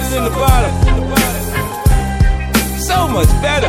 it in the bottom. So much better.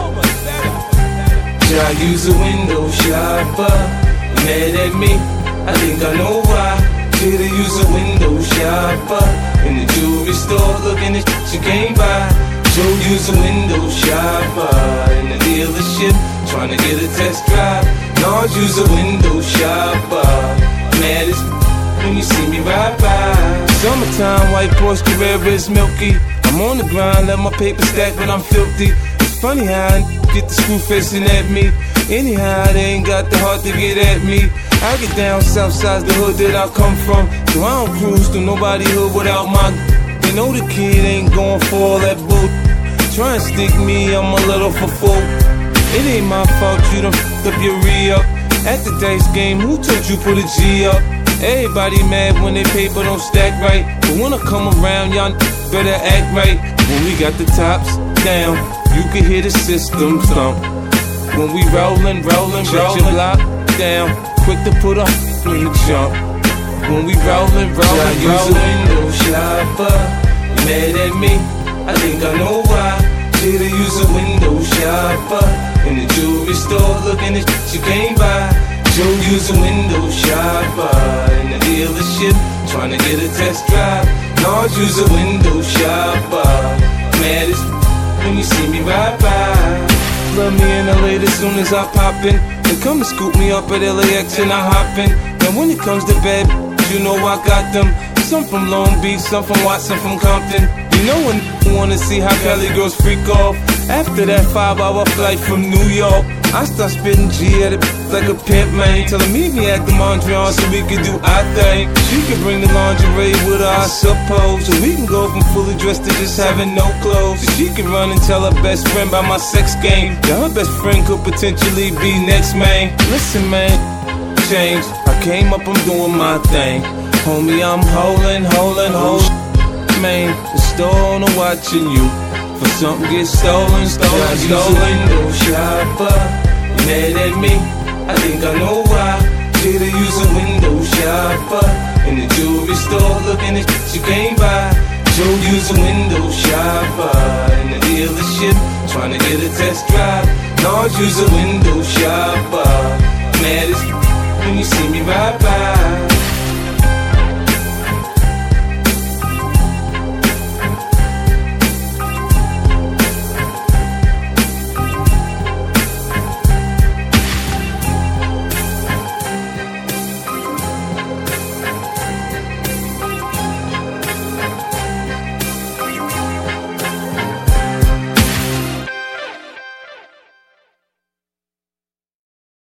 I use a window shopper. Mad at me, I think I know why. Shoulda use a window shopper. In the jewelry store, looking at shit you can't buy. Joe use a window shopper. In the dealership, trying to get a test drive. Nars use a window shopper. Mad as when you see me ride by. Summertime, white Porsche Carrera is milky. I'm on the grind, let my paper stack, but I'm filthy. It's funny how I get the screw facing at me. Anyhow, they ain't got the heart to get at me. I get down south side's the hood that I come from, so I don't cruise through nobody hood without my. They know the kid ain't going for all that bull. Try and stick me, I'm a little for full. It ain't my fault you done f***ed up your re-up. At the dice game, who told you put a G up? Everybody mad when they paper don't stack right, but when I come around, y'all better act right. When we got the tops down, you can hear the system thump. When we rollin', shut your block down, quick to put a in the jump. When we rollin', I use a window shopper. Mad at me, I think I know why. Shoulda use a window shopper. In the jewelry store, looking at shit you can't buy. Joe use a window shopper. In the dealership, trying to get a test drive. Nars use a window shopper. Mad as when you see me ride by. Love me in LA as soon as I pop in. They come and scoop me up at LAX and I hop in. And when it comes to bed, you know I got them. Some from Long Beach, some from Watson, from Compton. You know when you wanna see how Cali girls freak off. After that 5-hour flight from New York, I start spitting G at it like a pimp, man. Tell her meet me at the Mondrian so we can do our thing. She can bring the lingerie with her, I suppose. So we can go from fully dressed to just having no clothes. So she can run and tell her best friend about my sex game. Now her best friend could potentially be next, man. Listen, man, change. I came up, I'm doing my thing. Homie, I'm holding, man. The store owner watching you. For something get stolen. I use a window shopper. Mad at me, I think I know why. Shoulda use a window shopper. In the jewelry store, looking at shit you can't buy. Joe use a window shopper. In the dealership, trying to get a test drive. Nars use a window shopper. Mad as when you see me ride by.